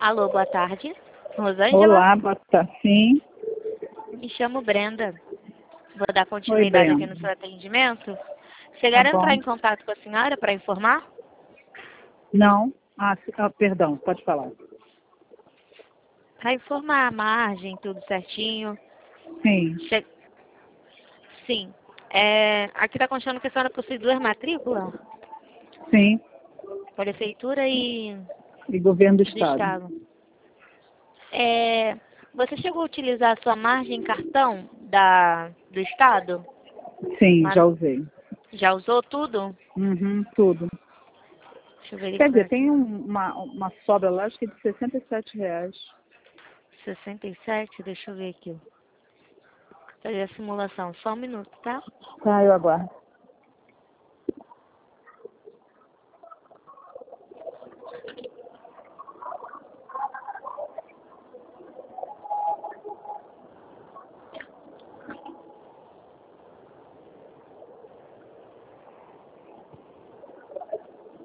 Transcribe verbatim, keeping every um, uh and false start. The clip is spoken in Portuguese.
Alô, boa tarde. Rosângela? Olá, boa tarde. Sim. Me chamo Brenda. Vou dar Oi, continuidade aqui no Brenda. seu atendimento. Tá Chegaram a entrar bom. em contato com a senhora para informar? Não? Ah, se- ah, perdão, pode falar. Para informar a margem, tudo certinho. Sim, Che... Sim. É, aqui está constando que a senhora possui duas matrículas, sim. prefeitura e E governo do do estado. estado. É, você chegou a utilizar a sua margem em cartão da, do estado? Sim, Mas já usei. já usou tudo? Uhum, tudo. Deixa eu Quer verificar dizer, aqui. tem um- uma, uma sobra lá, acho que de sessenta e sete reais. sessenta e sete, deixa eu ver aqui. Fazer a simulação. Só um minuto, tá? Tá, eu aguardo.